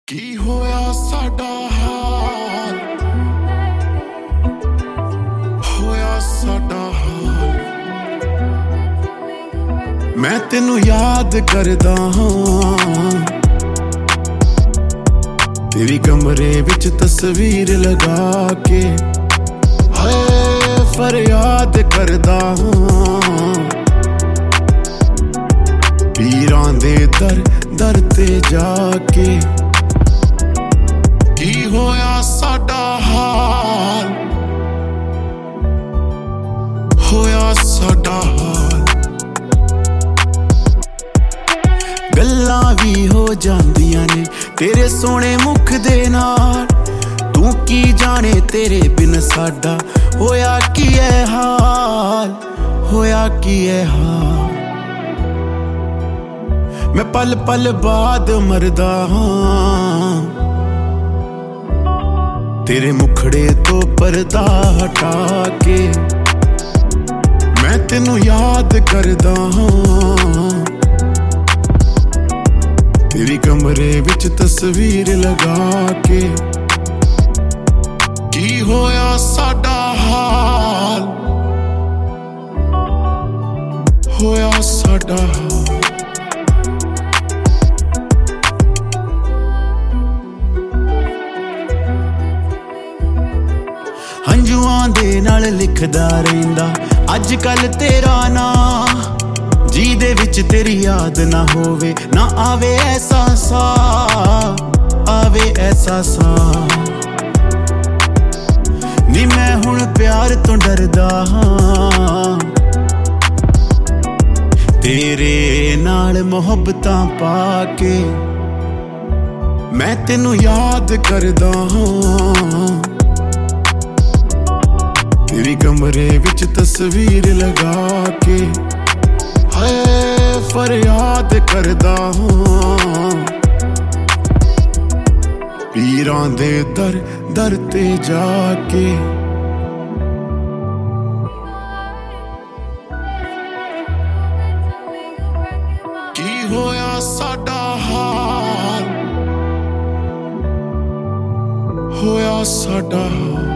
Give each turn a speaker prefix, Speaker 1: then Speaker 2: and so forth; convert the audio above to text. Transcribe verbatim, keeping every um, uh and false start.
Speaker 1: ਕੀ ਹੋਇਆ ਸਾਡਾ ਹਾਲ, ਹੋਇਆ ਸਾਡਾ ਹਾਲ। ਮੈਂ ਤੈਨੂੰ ਯਾਦ ਕਰਦਾ ਹਾਂ, ਤੇਰੀ ਕਮਰੇ ਵਿੱਚ ਤਸਵੀਰ ਲਗਾ ਕੇ ਹਾਏ ਫਰਿਆਦ ਕਰਦਾ ਹਾਂ। ਪੀਰਾਂ ਦੇ ਦਰ ਦਰ ਤੇ ਜਾ ਕੇ ਕੀ ਹੋਇਆ ਸਾਡਾ ਹਾਲ, ਹੋਇਆ ਸਾਡਾ ਹਾਲ। ਗੱਲਾਂ ਵੀ ਹੋ ਜਾਂਦੀਆਂ ਨੇ ਤੇਰੇ ਸੋਹਣੇ ਮੁਖ ਦੇ ਨਾਲ, ਤੂੰ ਕੀ ਜਾਣੇ ਤੇਰੇ ਬਿਨ ਸਾਡਾ ਹੋਇਆ ਕੀ ਹੈ ਹਾਲ, ਹੋਇਆ ਕੀ ਹੈ ਹਾਲ। ਮੈਂ ਪਲ ਪਲ ਬਾਅਦ ਮਰਦਾ ਹਾਂ, ਤੇਰੇ ਮੁਖੜੇ ਤੋਂ ਪਰਦਾ ਹਟਾ ਕੇ ਮੈਂ ਤੈਨੂੰ ਯਾਦ ਕਰਦਾ ਹਾਂ। ਤੇਰੀ ਕਮਰੇ ਵਿੱਚ ਤਸਵੀਰ ਲਗਾ ਕੇ ਕੀ ਹੋਇਆ ਸਾਡਾ ਹਾਲ, ਹੋਇਆ ਸਾਡਾ ਹਾਲ। ਹੰਝੂਆਂ ਦੇ ਨਾਲ ਲਿਖਦਾ ਰਹਿੰਦਾ ਅੱਜ ਕੱਲ ਤੇਰਾ ਨਾਂ, ਜਿਹਦੇ ਵਿੱਚ ਤੇਰੀ ਯਾਦ ਨਾ ਹੋਵੇ ਨਾ ਆਵੇ ਐਸਾ ਸਾਹ, ਆਵੇ ਐਸਾ ਸਾਹ। ਨੀ ਮੈਂ ਹੁਣ ਪਿਆਰ ਤੋਂ ਡਰਦਾ ਹਾਂ, ਤੇਰੇ ਨਾਲ ਮੁਹੱਬਤਾਂ ਪਾ ਕੇ ਮੈਂ ਤੈਨੂੰ ਯਾਦ ਕਰਦਾ ਹਾਂ। ਤੇਰੀ ਕਮਰੇ ਵਿੱਚ ਤਸਵੀਰ ਲਗਾ ਕੇ ਹਾਏ ਫਰਿਆਦ ਕਰਦਾ ਹਾਂ। ਪੀਰਾਂ ਦੇ ਦਰ ਦਰ ਤੇ ਜਾ ਕੇ ਕੀ ਹੋਇਆ ਸਾਡਾ ਹਾਲ, ਹੋਇਆ ਸਾਡਾ ਹਾਲ।